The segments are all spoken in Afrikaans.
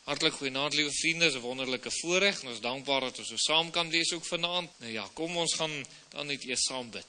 Hartlik goeienaand, liewe vriende, is 'n wonderlike voorreg en ons dankbaar dat ons so saam kan wees ook vanaand. Nou ja, kom ons gaan dan net eers saam bid.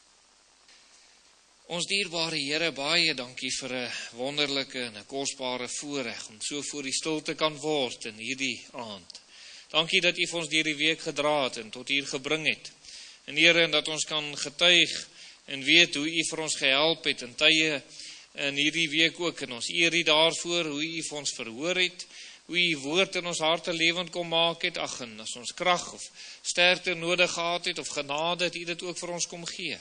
Ons dierbare Here, baie dankie vir 'n wonderlike en 'n kosbare voorreg om so voor die stil te kan word in hierdie aand. Dankie dat U vir ons deur die week gedra het en tot hier gebring het. En Here, dat ons kan getuig en weet hoe U vir ons gehelp het in tye in hierdie week ook. En ons eer U daarvoor, hoe U vir ons verhoor het, hoe U woord in ons harte lewend kom maak het, ag, en as ons krag of sterkte nodig gehad het, of genade, het U dit ook vir ons kom gee.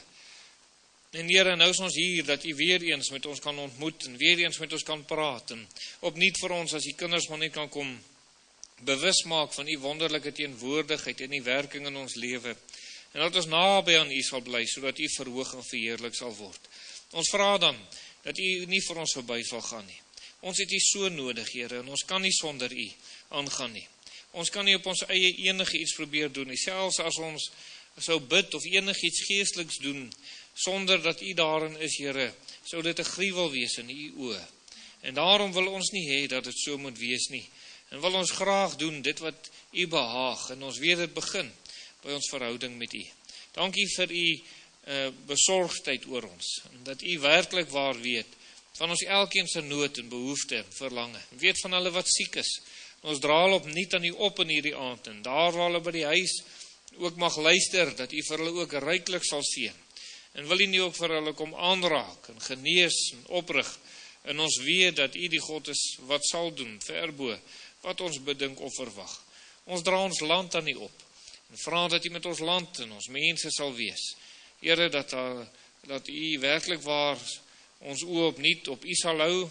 En Here, nou is ons hier, dat U weer eens met ons kan ontmoet, en weer eens met ons kan praat, en opnuut vir ons, as die kinders maar net kan kom, bewus maak van U wonderlike teenwoordigheid en die werking in ons lewe, en dat ons naby aan U sal bly, sodat U verhoog en verheerlik sal word. Ons vra dan, dat U nie vir ons verby sal gaan nie. Ons het U so nodig, Here, en ons kan nie sonder U aangaan nie. Ons kan nie op ons eie enige iets probeer doen nie, selfs as ons sou bid of enigiets geesteliks doen, sonder dat U daarin is, Here, sou dit 'n gruwel wees in U oë. En daarom wil ons nie hê dat dit so moet wees nie, en wil ons graag doen dit wat U behaag, en ons weet dit begin by ons verhouding met U. Dankie vir U besorgdheid oor ons, en dat U werklik waar weet van ons elkeen se nood en behoefte en verlange. Weet van hulle wat siek is. Ons draal opnuut aan U op in hierdie aand, en daar waar hulle by die huis ook mag luister, dat U vir hulle ook ryklik sal seën. En wil U nie ook vir hulle kom aanraak en genees en oprig, en ons weet dat U die God is wat sal doen, verbo wat ons bedink of verwag. Ons dra ons land aan U op, en vra dat U met ons land en ons mense sal wees. Here, dat U werklik waar ons oë opnuut op U sal hou,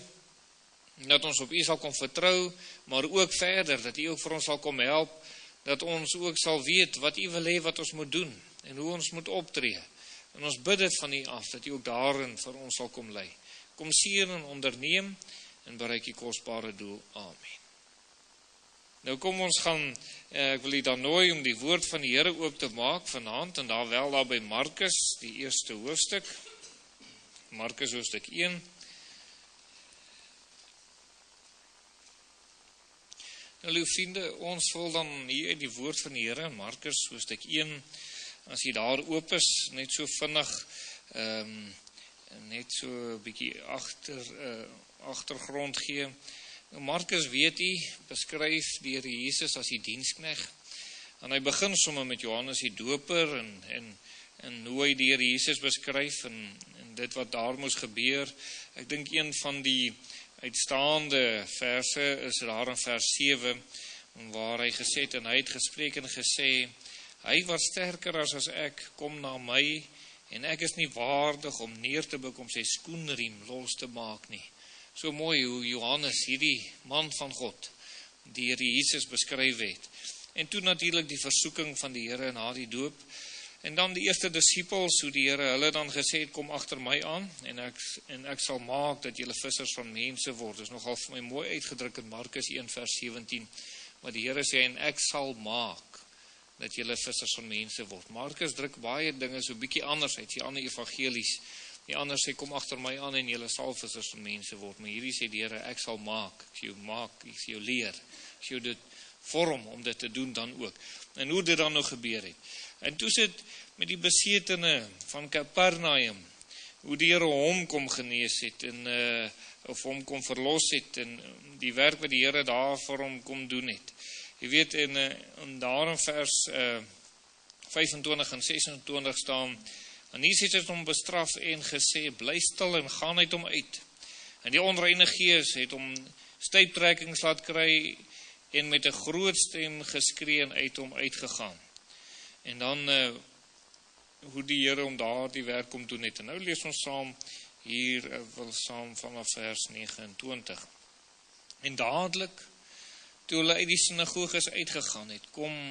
dat ons op U sal kom vertrou, maar ook verder, dat U ook vir ons sal kom help, dat ons ook sal weet wat U wil hê wat ons moet doen, en hoe ons moet optree. En ons bid dit van U af, dat U ook daarin vir ons sal kom lei. Kom seën en onderneem, en bereik U kosbare doel. Amen. Nou kom ons gaan, ek wil U dan nooi om die woord van die Here oop te maak vanaand, en daar by Markus, die eerste hoofstuk, Markus hoofstuk 1. Nou, lieve vriende, ons wil dan hier die woord van die Here, Markus hoofstuk 1, as jy daar oop is, net so vinnig, net so 'n bietjie agtergrond gee. Markus, weet jy, beskryf deur Jesus as die diensknegt, en hy begin sommer met Johannes die Doper, en hoe hy deur Jesus beskryf, en dit wat daar moes gebeur. Ek dink een van die uitstaande verse is daar in vers 7, waar hy gesê het, en hy het gespreek en gesê, hy wat sterker as ek, kom na my, en ek is nie waardig om neer te buig om sy skoenriem los te maak nie. So mooi hoe Johannes, hierdie man van God, deur Jesus beskryf het. En toe natuurlik die versoeking van die Here na die doop, en dan die eerste disippels, hoe die Here hulle dan gesê het, kom agter my aan, en ek sal maak dat julle vissers van mense word. Dit is nogal vir my mooi uitgedruk in Markus 1 vers 17, waar die Here sê, en ek sal maak dat julle vissers van mense word. Markus druk baie dinge so bietjie anders uit, die ander evangelies. Die ander sê, kom agter my aan en julle sal vissers van mense word. Maar hierdie sê die Here, ek sal maak, ek sal jou maak, ek sal jou leer, ek sal jou dit vorm om dit te doen dan ook. En hoe dit dan nou gebeur het. En toe sit met die besetene van Kapernaum, hoe die Here hom kom genees het, of hom kom verlos het, en die werk wat die Here daar vir hom kom doen het. Jy weet, en daar in vers 25 en 26 staan, en Jesus het hom bestraf en gesê, bly stil en gaan uit hom uit. En die onreine gees het hom stuiptrekkings laat kry, en met 'n groot stem geskree en uit hom uitgegaan. En dan, hoe die Here om daar die werk kom doen het. En nou lees ons saam, hier wil saam vanaf vers 29. En dadelik, toe hulle uit die sinagoges uitgegaan het,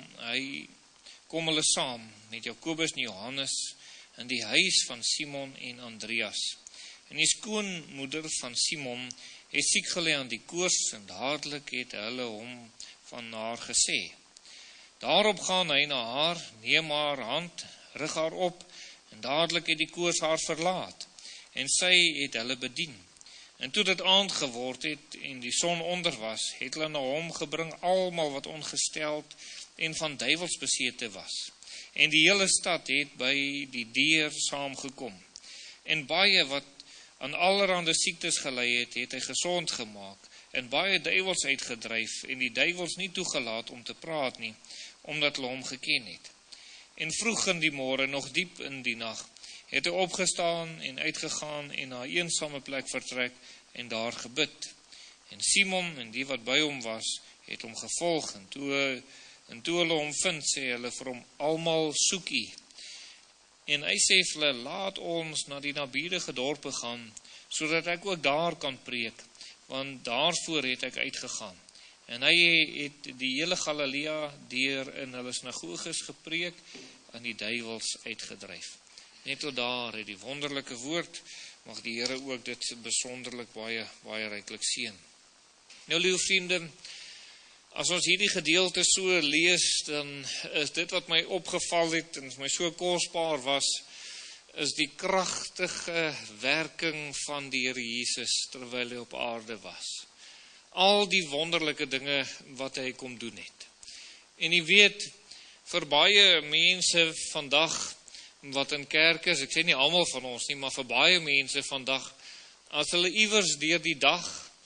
kom hulle saam met Jakobus en Johannes in die huis van Simon en Andreas. En die skoonmoeder van Simon het siek gelê aan die koors, en dadelik het hulle hom van haar gesê. Daarop gaan hy na haar, neem haar hand, rig haar op, en dadelik het die koors haar verlaat, en sy het hulle bedien. En toe dit aand geword het en die son onder was, het hulle na hom gebring almal wat ongesteld en van duiwels besete was. En die hele stad het by die deur saamgekom. En baie wat aan allerhande siektes gelei het, het hy gesond gemaak, en baie duiwels uitgedryf, en die duiwels nie toegelaat om te praat nie, omdat hulle hom geken het. En vroeg in die môre, nog diep in die nag, het hy opgestaan en uitgegaan en na 'n eensame plek vertrek en daar gebid. En Simon en die wat by hom was, het hom gevolg, en toe hulle hom vind, sê hulle vir hom, almal soek U. En hy sê vir hulle, laat ons na die naburige dorpe gaan, sodat ek ook daar kan preek, want daarvoor het ek uitgegaan. En hy het die hele Galilea deur in hulle sinagoges gepreek en die duiwels uitgedryf. Net tot daar het die wonderlike woord, mag die Here ook dit besonderlik baie ryklik seën. Nou, liewe vriende, as ons hierdie gedeelte so lees, dan is dit wat my opgeval het en my so kosbaar was, is die kragtige werking van die Here Jesus terwyl hy op aarde was. Al die wonderlike dinge wat hy kom doen het. En jy weet, vir baie mense vandag wat in kerk is, ek sê nie almal van ons nie, maar vir baie mense vandag, as hulle iewers deur die dag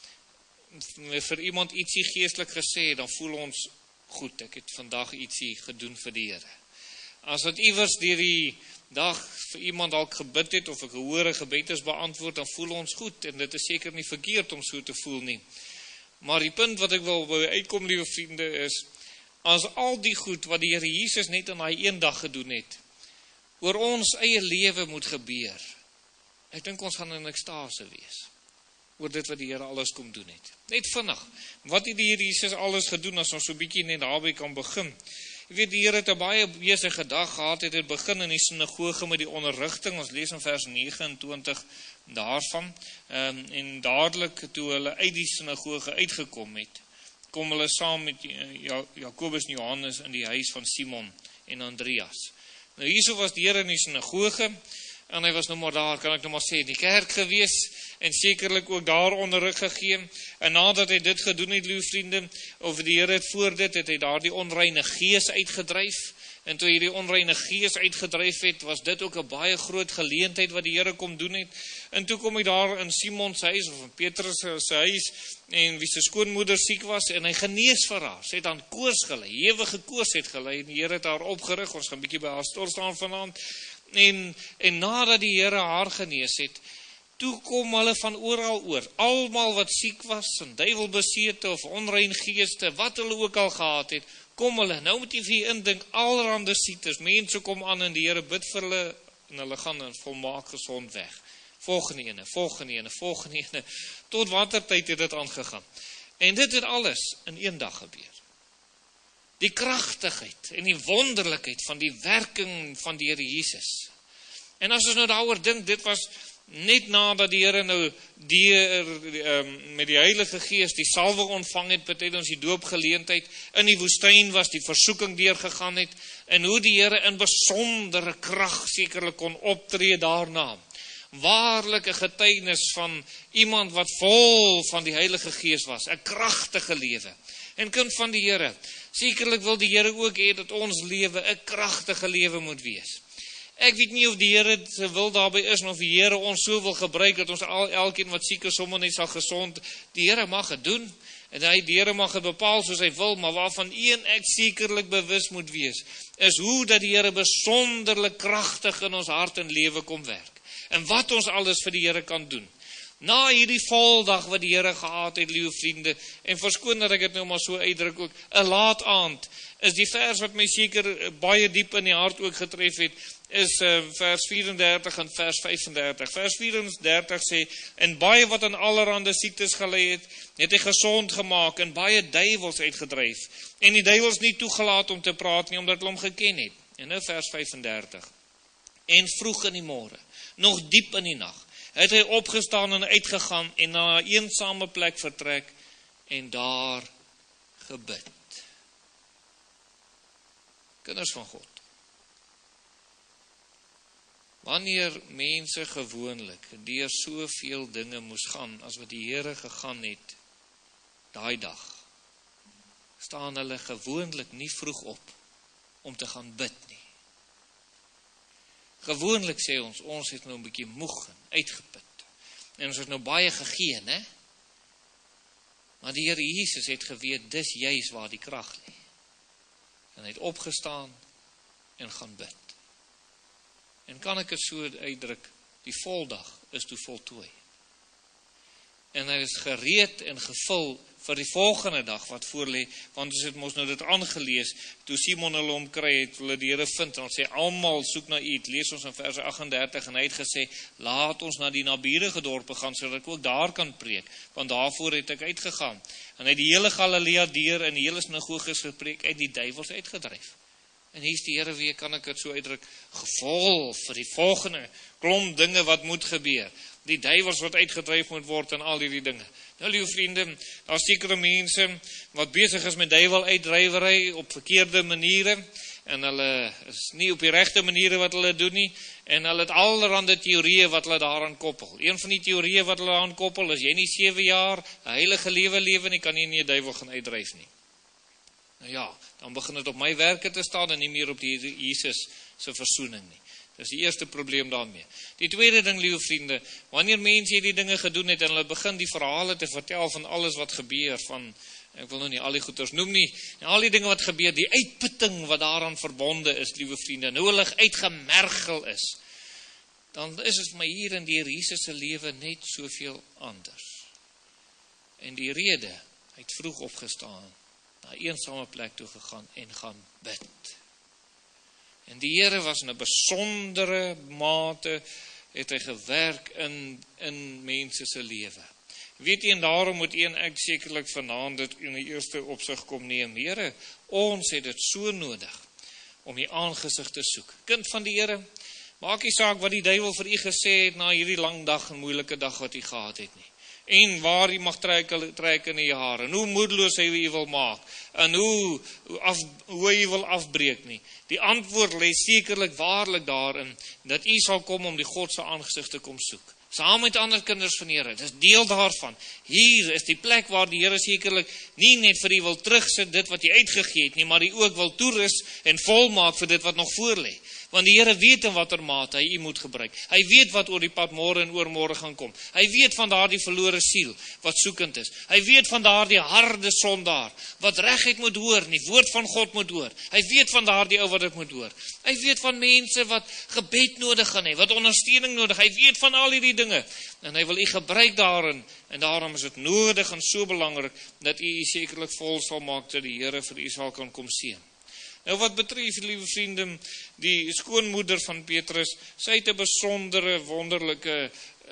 vir iemand ietsie geestelik gesê, dan voel ons goed, ek het vandag ietsie gedoen vir die Here. As wat iewers deur die dag vir iemand dalk gebid het, of 'n gehore gebed is beantwoord, dan voel ons goed, en dit is seker nie verkeerd om so te voel nie. Maar die punt wat ek wil by uitkom, liewe vriende, is, as al die goed wat die Here Jesus net in daai een dag gedoen het, oor ons eie lewe moet gebeur, ek dink ons gaan in ekstase wees, oor dit wat die Here alles kom doen het. Net vinnig, wat het die Here Jesus alles gedoen, as ons so 'n bietjie net daarby kan begin. Jy weet, die Here het 'n baie besige dag gehad, het begin in die sinagoge met die onderrigting, ons lees in vers 29 daarvan, en dadelik toe hulle uit die sinagoge uitgekom het, kom hulle saam met Jakobus en Johannes in die huis van Simon en Andreas. Nou hierso was die Here in die sinagoge, en hy was nou maar daar, kan ek nou maar sê, in die kerk gewees, en sekerlik ook daar onderrig gegee, en nadat hy dit gedoen het, liewe vriende, of die Here het voor dit, het hy daar die onreine gees uitgedryf, en toe hy die onreine gees uitgedryf het, was dit ook 'n baie groot geleentheid wat die Here kom doen het, en toe kom hy daar in Simon se huis, of in Petrus se huis, en wie se skoonmoeder siek was, en hy genees vir haar, sy het aan koors gelei, ewige koors het gelei, en die Here het haar opgerig, ons gaan bietjie by haar stil staan vanaand, en nadat die Here haar genees het, toe kom hulle van oral oor, almal wat siek was, en duiwelbesete of onrein geeste, wat hulle ook al gehad het, kom hulle, nou moet jy vir jy indink, allerhande siektes, mense kom aan en die Here bid vir hulle, en hulle gaan in volmaak gesond weg. Volgende ene, tot watertyd het dit aangegaan. En dit het alles in een dag gebeur. Die kragtigheid en die wonderlikheid van die werking van die Here Jesus. En as ons nou daaroor dink, dit was net nadat die Here nou met die Heilige Gees die salwing ontvang het, beteken ons die doopgeleentheid, in die woestyn was, die versoeking deurgegaan het, en hoe die Here in besondere krag sekerlik kon optree daarna. Waarlik 'n getuienis van iemand wat vol van die Heilige Gees was, 'n kragtige lewe. En kind van die Here, sekerlik wil die Here ook hê dat ons lewe 'n kragtige lewe moet wees. Ek weet nie of die Here se wil daarby is, of die Here ons so wil gebruik, dat ons elkeen wat siek is, sommer net sal gesond. Die Here mag het doen, en die Here mag het bepaal soos hy wil, maar waarvan een ek sekerlik bewus moet wees, is hoe dat die Here besonderlik kragtig in ons hart en lewe kom werk. En wat ons alles vir die Here kan doen. Na hierdie voldag wat die Here gehad het, liewe vriende, en verskoon dat ek dit nou maar so uitdruk ook, 'n laat aand, is die vers wat my seker baie diep in die hart ook getref het, is vers 34 en vers 35. Vers 34 sê, en baie wat aan allerhande siektes gelei het, het hy gesond gemaak, en baie duiwels uitgedryf, en die duiwels nie toegelaat om te praat nie, omdat hulle hom geken het. En nou vers 35. En vroeg in die môre, nog diep in die nag, het hy opgestaan en uitgegaan, en na 'n eensame plek vertrek, en daar gebid. Kinders van God, wanneer mense gewoonlik deur soveel dinge moes gaan, as wat die Here gegaan het, daai dag, staan hulle gewoonlik nie vroeg op, om te gaan bid nie. Gewoonlik sê ons het nou 'n bietjie moeg en uitgeput, en ons het nou baie gegee, né? Maar die Here Jesus het geweet, dis juis waar die krag lê. En hy het opgestaan, en gaan bid. En kan ek het so uitdruk, die voldag is toe voltooi. En hy is gereed en gevul vir die volgende dag wat voorlê, want ons het mos nou dit aangelees, toe Simon hulle omkry het, hulle die Here vind, en ons sê, almal soek na U, lees ons in vers 38, en hy het gesê, laat ons na die naburige dorpe gaan, sodat ek ook daar kan preek, want daarvoor het ek uitgegaan. En hy het die hele Galilea deur, en die hele sinagoges gepreek, uit die duiwels uitgedryf. En hier is die Here weer, kan ek het so uitdruk, gevul vir die volgende klomp dinge wat moet gebeur. Die duiwels wat uitgedryf moet word en al hierdie dinge. Nou, lieve vriende, daar is sekere mense wat besig is met duiwel uitdrywery op verkeerde maniere, en hulle is nie op die regte maniere wat hulle doen nie, en hulle het allerhande teorieë wat hulle daaraan koppel. Een van die teorieë wat hulle daaraan koppel is, jy nie 7 jaar 'n heilige lewe nie, kan jy nie 'n duiwel gaan uitdryf nie. Nou ja, dan begin dit op my werke te staan en nie meer op die Jesus se versoening nie. Dis die eerste probleem daarmee. Die tweede ding, lieve vriende, wanneer mense hierdie dinge gedoen het en hulle begin die verhale te vertel van alles wat gebeur, van, ek wil nou nie al die goeters noem nie, en al die dinge wat gebeur, die uitputting wat daaraan verbonde is, lieve vriende, en hoe hulle uitgemergel is, dan is het my hier in die Here Jesus se lewe net soveel anders. En die rede, hy het vroeg opgestaan, na 'n eensame plek toe gegaan en gaan bid. En die Here was in 'n besondere mate, het hy gewerk in mense se lewe. Weet jy, en daarom moet ek sekerlik vanaand dit in die eerste opsig kom neem. Here, ons het dit so nodig, om die aangesig te soek. Kind van die Here, maak nie saak wat die duiwel vir u gesê het, na hierdie lang dag en moeilike dag wat u gehad het nie. En waar jy mag trek in die jare, en hoe moedeloos hy jy wil maak, en hoe jy wil afbreek nie. Die antwoord lê sekerlik waarlik daarin, dat u sal kom om die God se aangesig te kom soek. Saam met ander kinders van die Here, dis deel daarvan. Hier is die plek waar die Here sekerlik nie net vir u wil terugsit dit wat jy uitgegee het nie, maar u ook wil toerus en volmaak vir dit wat nog voor lê. Want die Here weet in watter mate hy u moet gebruik. Hy weet wat oor die pad môre en oormôre gaan kom. Hy weet van daardie verlore siel wat soekend is. Hy weet van daardie harde sondaar wat regheid moet hoor, en die woord van God moet hoor. Hy weet van daardie ou wat dit moet hoor. Hy weet van mense wat gebed nodig gaan hê, wat ondersteuning nodig. Hy weet van al hierdie dinge. En hy wil u gebruik daarin. En daarom is dit nodig en so belangrik dat u sekerlik vol sal maak dat die Here vir u sal kan kom seën. Nou wat betref, lieve vriende, die skoonmoeder van Petrus, sy het 'n besondere, wonderlike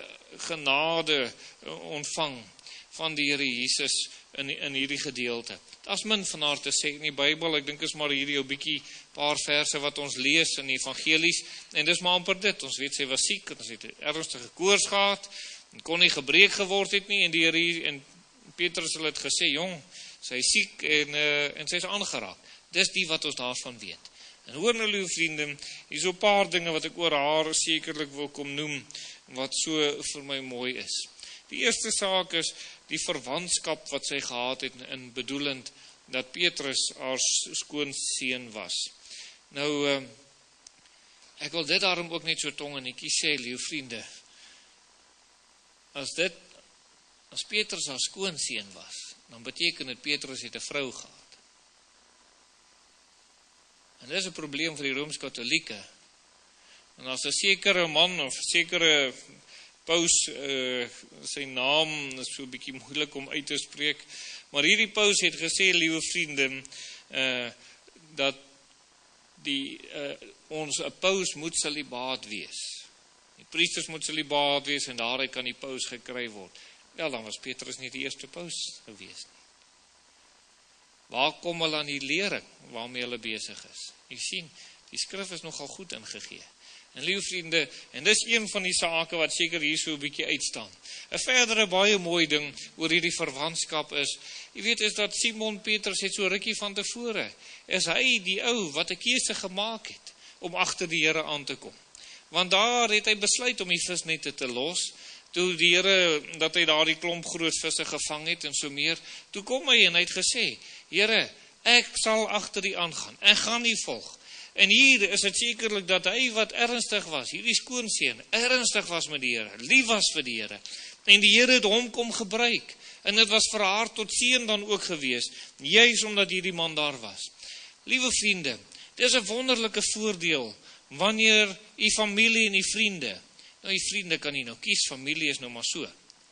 genade ontvang van die Here Jesus in hierdie gedeelte. Daar's min van haar te sê in die Bybel, ek dink is maar hierdie 'n bietjie paar verse wat ons lees in die evangelies, en dis maar amper dit. Ons weet sy was siek, en sy het 'n ernstige koors gehad, en kon nie gebreek geword het nie, en die Here en Petrus het gesê, jong, sy is siek en sy is aangeraak. Dis die wat ons daarvan weet. En hoor nou, lieve vriende, hier is so 'n paar dinge wat ek oor haar sekerlik wil kom noem, wat so vir my mooi is. Die eerste saak is die verwantskap wat sy gehad het, in bedoelend dat Petrus haar skoonseun was. Nou, ek wil dit daarom ook net so tong en netjie sê, lieve vriende, as Petrus haar skoonseun was, dan beteken dit Petrus het 'n vrou gehad. En dit is 'n probleem vir die Rooms-Katolieke. En as 'n sekere man of sekere paus, sy naam is so 'n bietjie moeilik om uit te spreek, maar hierdie paus het gesê, liewe vriende, dat ons 'n paus moet celibaat wees. Die priesters moet celibaat wees en daaruit kan die paus gekry word. Wel, dan was Petrus nie die eerste paus gewees nie. Waar kom hulle aan die lering waarmee hulle besig is? Jy sien, die skrif is nogal goed ingegee. En lieve vriende, en dis een van die sake wat seker hier so 'n bietjie uitstaan. 'n verdere baie mooi ding oor hierdie verwantskap is, jy weet, is dat Simon Petrus het so rukkie van tevore, is hy die ou wat 'n keuse gemaak het om agter die Here aan te kom. Want daar het hy besluit om die visnette te los, toe die Here, dat hy daar die klomp groot visse gevang het en so meer, toe kom hy en hy het gesê, Here, ek sal agter U aangaan, ek gaan U volg. En hier is dit sekerlik dat hy wat ernstig was, hierdie skoonseun, ernstig was met die Here, lief was vir die Here, en die Here het hom kom gebruik, en dit was vir haar tot seën dan ook gewees, juis omdat hierdie man daar was. Liewe vriende, dit is 'n wonderlike voordeel, wanneer U familie en U vriende, nou U vriende kan U nou kies, familie is nou maar so,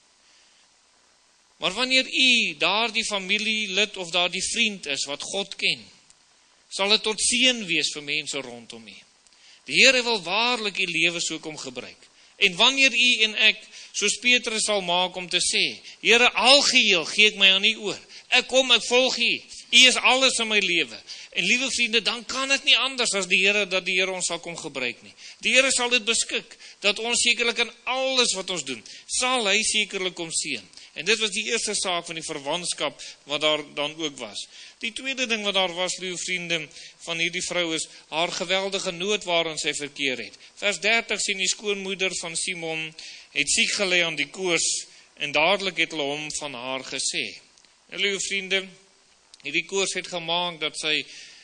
maar wanneer U daardie familielid of daardie vriend is, wat God ken, sal dit tot seën wees vir mense rondom U. Die Here wil waarlik U lewe so kom gebruik. En wanneer U en ek, soos Petrus sal maak om te sê, Here, algeheel gee ek my aan U oor. Ek kom, ek volg U. U is alles in my lewe. En liewe vriende, dan kan dit nie anders as dat die Here ons sal kom gebruik nie. Die Here sal dit beskik, dat ons sekerlik in alles wat ons doen, sal hy sekerlik kom seën. En dit was die eerste saak van die verwantskap wat daar dan ook was. Die tweede ding wat daar was, liewe vriende, van hierdie vrou is haar geweldige nood waarin sy verkeer het. Vers 30 sien die skoonmoeder van Simon het siek gelê aan die koors en dadelik het hulle hom van haar gesê. En liewe vriende, hierdie koors het gemaak dat sy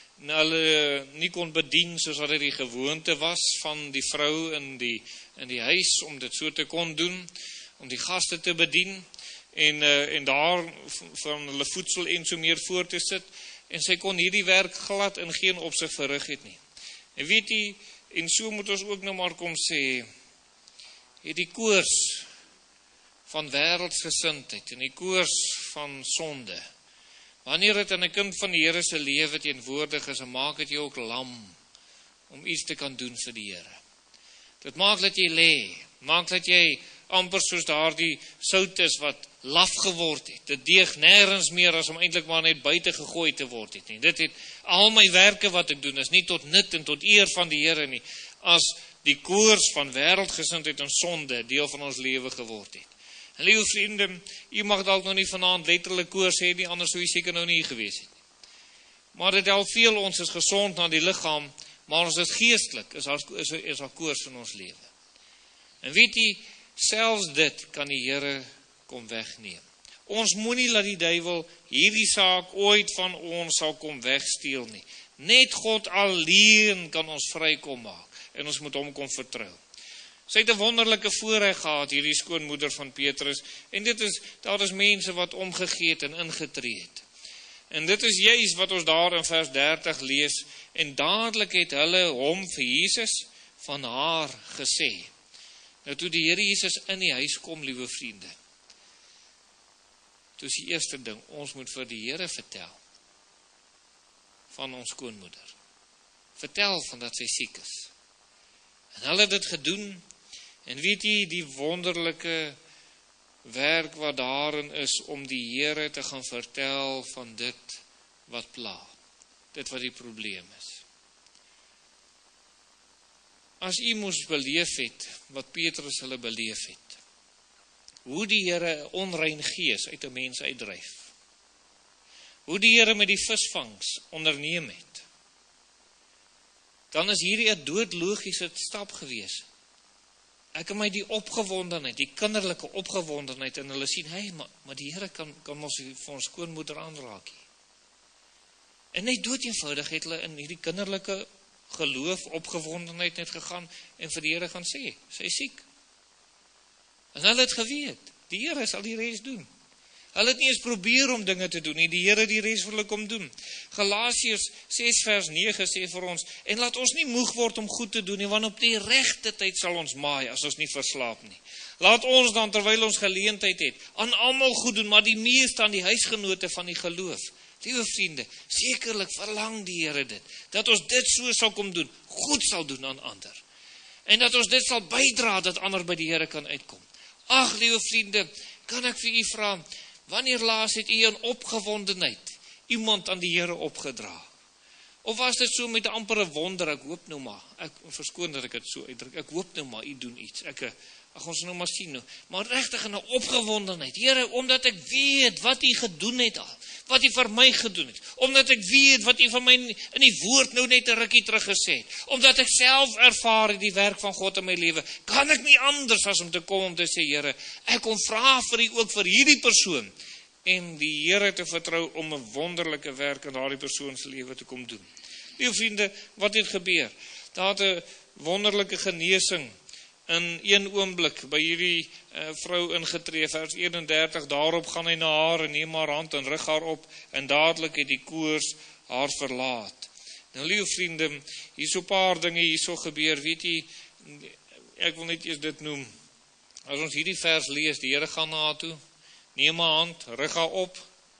hulle nie kon bedien soos wat dit die gewoonte was van die vrou in die huis om dit so te kon doen, om die gaste te bedien. En daar van hulle voedsel en so meer voor te sit, en sy kon hierdie werk glad in geen opsig verrig het nie. En weet jy, en so moet ons ook nou maar kom sê, die koors van wêreldsgesindheid en die koors van sonde, wanneer dit in 'n kind van die Here se lewe teenwoordig is, dan maak dit jou ook lam om iets te kan doen vir die Here. Dit maak dat jy lê, maak dat jy amper soos daardie sout is wat laf geword het. Dit deeg nêrens meer as om eintlik maar net buite gegooi te word het nie. Dit het al my werke wat ek doen is nie tot nut en tot eer van die Here nie, as die koors van wêreldgesindheid en sonde deel van ons lewe geword het. En liewe vriende, u mag dalk nog nie vanaand letterlik koors hê nie, anders sou u seker nou nie gewees het nie. Maar dit help veel, ons is gesond na die liggaam, maar ons is geestelik, is daar koors in ons lewe. En weet u, selfs dit kan die Here kom wegneem. Ons moenie laat die duiwel hierdie saak ooit van ons sal kom wegsteel nie. Net God alleen kan ons vrykom maak en ons moet hom kom vertrou. Sy het 'n wonderlike voorreg gehad, hierdie skoonmoeder van Petrus, en daar is mense wat omgegee het en ingetree het. En dit is juis wat ons daar in vers 30 lees, en dadelik het hulle hom vir Jesus van haar gesê. Nou toe die Here Jesus in die huis kom, liewe vriende, toe is die eerste ding, ons moet vir die Here vertel van ons skoonmoeder. Vertel van dat sy siek is. En hulle het dit gedoen, en weet jy, die wonderlike werk wat daarin is, om die Here te gaan vertel van dit wat pla, dit wat die probleem is. As u moes beleef het, wat Petrus hulle beleef het, hoe die Here 'n onrein gees uit 'n mens uitdryf, hoe die Here met die visvangs onderneem het, dan is hierdie 'n doodlogiese stap gewees. Ek het my die opgewondenheid, die kinderlike opgewondenheid, en hulle sien, hey, maar die Here kan ons vir ons skoonmoeder aanraak. En net dood eenvoudig het hulle in hierdie kinderlike geloof, opgewondenheid net gegaan en vir die Here gaan sê, sy is siek. En hulle het geweet, die Here sal die res doen. Hulle het nie eens probeer om dinge te doen nie, die Here die res vir hulle kom doen. Galasiërs 6 vers 9 sê vir ons, en laat ons nie moeg word om goed te doen nie, want op die regte tyd sal ons maai, as ons nie verslaap nie. Laat ons dan, terwyl ons geleentheid het, aan almal goed doen, maar die meeste aan die huisgenote van die geloof. Liewe vriende, sekerlik verlang die Here dit, dat ons dit so sal kom doen, goed sal doen aan ander. En dat ons dit sal bydra, dat ander by die Here kan uitkom. Ag, liewe vriende, kan ek vir u vra, wanneer laas het u in opgewondenheid iemand aan die Here opgedra? Of was dit so met 'n ampere wonder, ek hoop nou maar, ek verskoon dat ek dit so uitdruk, ek hoop nou maar, u doen iets, ons nou maar sien nou, maar regtig in 'n opgewondenheid, Here, omdat ek weet wat u gedoen het al, wat u vir my gedoen het, omdat ek weet wat u vir my in die woord nou net 'n rukkie terug gesê het, omdat ek self ervaar het die werk van God in my lewe, kan ek nie anders as om te kom om te sê, Here, ek kom vra vir u ook vir hierdie persoon, en die Here te vertrou om 'n wonderlike werk in daardie persoon se lewe te kom doen. Liewe vriende, wat het gebeur? Daar het 'n wonderlike genesing in een oomblik by hierdie vrou ingetree, vers 31, daarop gaan hy na haar en neem haar hand en rig haar op, en dadelik het die koors haar verlaat. Nou, liewe vriende, hier so 'n paar dinge hier so gebeur, weet jy, ek wil net eers dit noem, as ons hierdie vers lees, die Here gaan na haar toe, neem haar hand, rig haar op,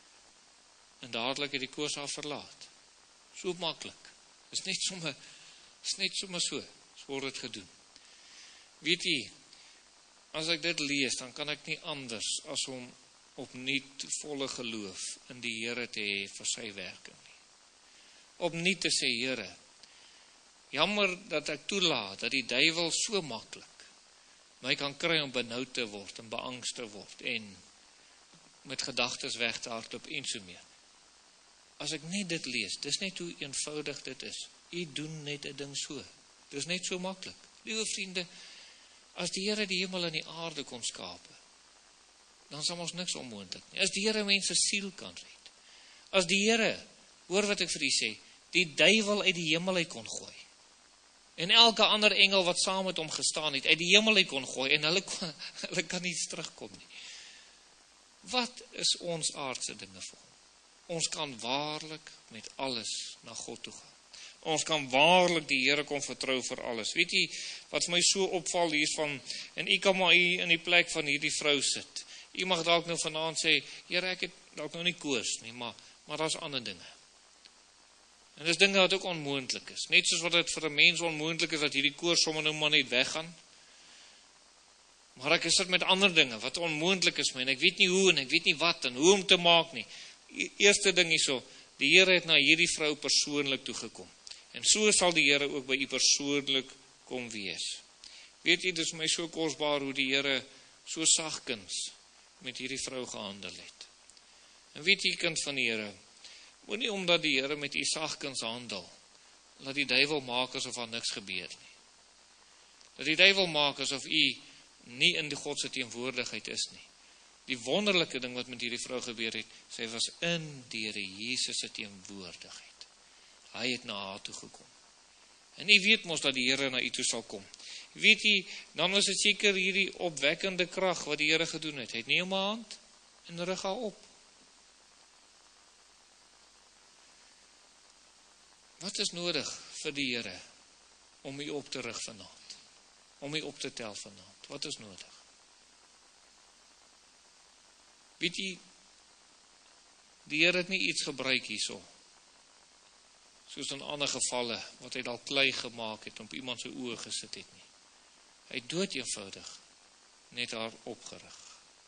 en dadelik het die koors haar verlaat. So maklik. Is net sommer so word dit gedoen. Weet jy, as ek dit lees, dan kan ek nie anders as om opnuut volle geloof in die Here te hê vir sy werking nie. Opnuut te sê, Here, jammer dat ek toelaat dat die duiwel so maklik my kan kry om benoud te word en beangst te word en met gedagtes weg te hardloop en so meer. As ek net dit lees, dis net hoe eenvoudig dit is. U doen net 'n ding so. Dis net so maklik. Liewe vriende, as die Here die hemel en die aarde kon skape, dan sal ons niks onmoontlik nie. As die Here mense siel kan red, as die Here, hoor wat ek vir u sê, die duiwel uit die hemel uit kon gooi, en elke ander engel wat saam met hom gestaan het, uit die hemel uit kon gooi, en hulle kan nie terugkom nie. Wat is ons aardse dinge vir hom? Ons kan waarlik met alles na God toe gaan. Ons kan waarlik die Here kom vertrou vir alles. Weet jy, wat vir my so opval hiervan, en u kan maar hier in die plek van hierdie vrou sit. U mag dalk nou vanaand sê, Here, ek het dalk nou nie koors nie, maar daar's ander dinge. En dis dinge wat ook onmoontlik is. Net soos wat dit vir 'n mens onmoontlik is, dat hierdie koors sommer nou maar net weggaan. Maar ek sit met ander dinge, wat onmoontlik is my, en ek weet nie hoe, en ek weet nie wat, en hoe om te maak nie. Eerste ding hierso, die Here het na hierdie vrou persoonlik toegekom. En so sal die Here ook by u persoonlik kom wees. Weet jy, dit is my so kosbaar hoe die Here so sagkens met hierdie vrou gehandel het. En weet jy, kind van die Here, moenie omdat die Here met u sagkens handel, laat die duiwel maak asof daar niks gebeur nie. Dat die duiwel maak asof u nie in die God se teenwoordigheid is nie. Die wonderlike ding wat met hierdie vrou gebeur het, sy was in die Here Jesus se teenwoordigheid. Hy het na haar toe gekom. En u weet mos dat die Here na u toe sal kom. Weet jy, dan was dit seker hierdie opwekkende krag wat die Here gedoen het. Hy het neem haar hand en rig haar op. Wat is nodig vir die Here om u op te rig vanaand? Om u op te tel vanaand? Wat is nodig? Weet jy, die Here het nie iets gebruik hierso, soos in ander gevalle, wat hy al klei gemaak het, op iemand se oë gesit het nie. Hy het dood eenvoudig net haar opgerig.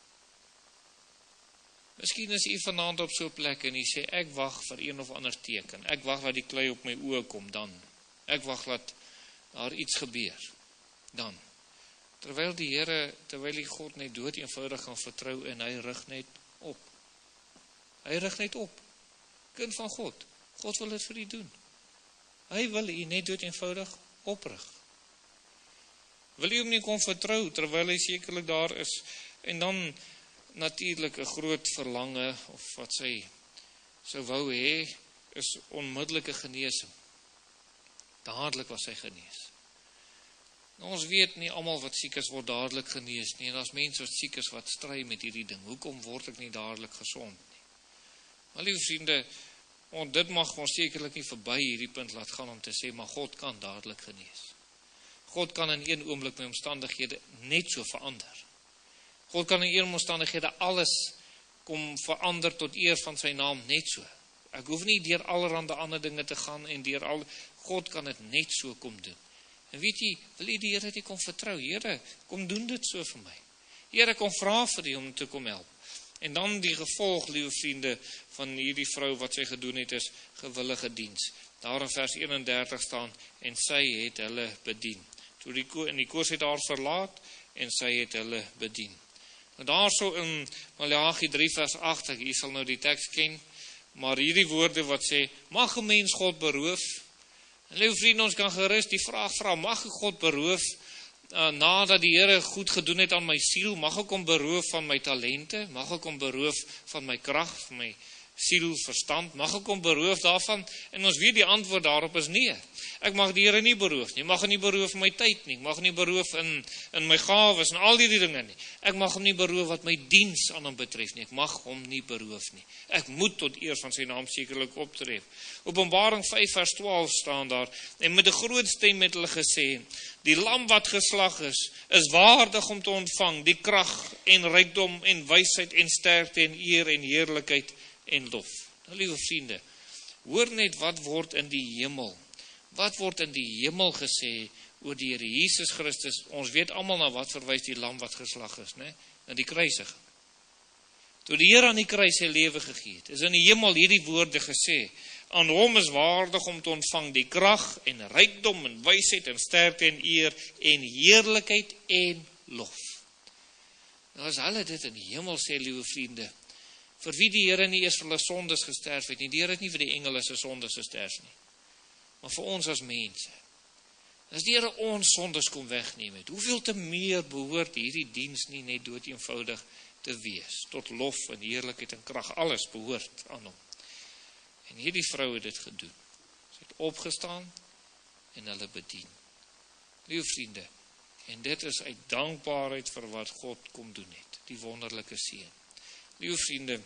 Miskien is u vanaand op so 'n plek en u sê, ek wag vir een of ander teken, ek wag dat die klei op my oë kom, dan. Ek wag dat daar iets gebeur, dan. Terwyl die God net dood eenvoudig gaan vertrou en hy rig net op. Hy rig net op. Kind van God. God wil dit vir u doen. Hy wil u net dood eenvoudig oprig. Wil u hom nie kon vertrou terwyl hy sekerlik daar is, en dan natuurlik 'n groot verlange, of wat sy sou wou hê, is onmiddellike genesing. Dadelik was sy genees. Nou, ons weet nie almal wat siek is word dadelik genees nie, en as mense wat siek is wat stry met hierdie ding, hoekom word ek nie dadelik gesond nie? Maar liewe vriende, dit mag ons sekerlik nie verby hierdie punt laat gaan om te sê, maar God kan dadelik genees. God kan in een oomblik my omstandighede net so verander. God kan in een omstandighede alles kom verander tot eer van sy naam net so. Ek hoef nie deur allerhande ander dinge te gaan en God kan dit net so kom doen. En weet jy, wil jy die Here nie kom vertrou? Here, kom doen dit so vir my. Here, kom vra vir U om te kom help. En dan die gevolg, liewe vriende, van hierdie vrou wat sy gedoen het, is gewillige diens. Daar in vers 31 staan, en sy het hulle bedien. En die koors het haar verlaat, en sy het hulle bedien. Nou daar so in Maleagi 3 vers 8, ek sal nou die teks ken, maar hierdie woorde wat sê, mag 'n mens God beroof? En liewe vriende, ons kan gerus die vraag vra, mag ek God beroof, nadat die Here goed gedoen het aan my siel, mag ek hom beroof van my talente, mag ek hom beroof van my krag, van my siel, verstand, mag ek hom beroof daarvan? En ons weet die antwoord daarop is nee. Ek mag die Here nie beroof nie, mag hom nie beroof my tyd nie, mag hom nie beroof in my gawes en al die dinge nie. Ek mag hom nie beroof wat my diens aan hom betref nie, ek mag hom nie beroof nie. Ek moet tot eer van sy naam sekerlik optree. Openbaring 5 vers 12 staan daar, en met 'n groot stem het hulle gesê, die lam wat geslag is waardig om te ontvang die krag en rykdom en wysheid en sterkte en eer en heerlikheid en lof. Nou, liewe vriende, hoor net wat word in die hemel. Wat word in die hemel gesê oor die Here Jesus Christus? Ons weet almal na wat verwys die lam wat geslag is, né? In die kruisiging. Toe die Here aan die kruis sy lewe gegee het, is in die hemel hierdie woorde gesê, aan hom is waardig om te ontvang die krag en rykdom en wysheid en sterkte en eer en heerlikheid en lof. Nou as hulle dit in die hemel sê, liewe vriende, vir wie die Here nie eers vir hulle sondes gesterf het nie, die Here het nie vir die engele se sondes gesterf nie, maar vir ons as mense. As die Here ons sondes kom wegneem het, hoeveel te meer behoort hierdie diens nie net dood eenvoudig te wees, tot lof en heerlikheid en krag, alles behoort aan hom. En hierdie vrou het dit gedoen. Sy het opgestaan en hulle bedien. Liewe vriende, en dit is uit dankbaarheid vir wat God kom doen het, die wonderlike seën. Liewe vriende,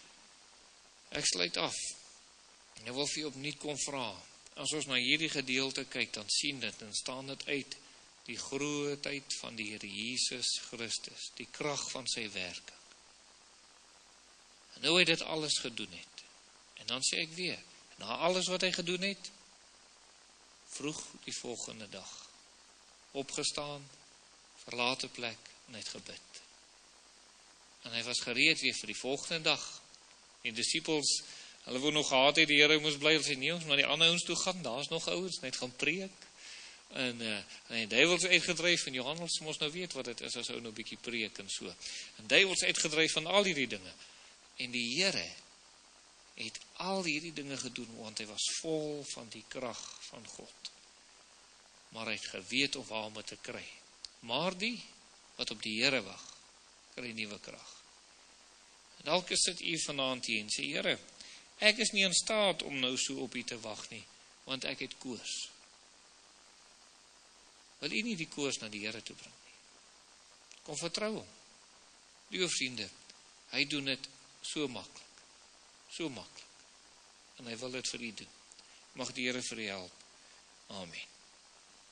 ek sluit af. Ek wil vir jou opnuut kom vra. As ons na hierdie gedeelte kyk, dan sien dit en staan dit uit die grootheid van die Here Jesus Christus, die krag van sy werking. En nou hy dit alles gedoen het. En dan sê ek weer, na alles wat hy gedoen het, vroeg die volgende dag, opgestaan, verlate plek en hy het gebid. En hy was gereed weer vir die volgende dag. Die disippels, hulle wou nog gehad het, die Here moes bly, hulle sê nie, ons na die ander ouens toe gaan, daar is nog ouens, net gaan preek. En die duivels uitgedryf, en Johannes moes nou weet wat dit is, as hy nou 'n bietjie preek en so. En duivels uitgedryf van al hierdie dinge. En die Here het al hierdie dinge gedoen, want hy was vol van die krag van God. Maar hy het geweet of waar om het te kry. Maar die wat op die Here wag, kry nuwe krag. En dalk sit u vanaand hier en sê, Here, ek is nie in staat om nou so op u te wag nie, want ek het koors. Wil u nie die koors na die Here toe bring nie? Kom vertrou hom. Liewe vriende, hy doen dit so maklik. So maklik. En hy wil dit vir u doen. Mag die Here vir u help. Amen.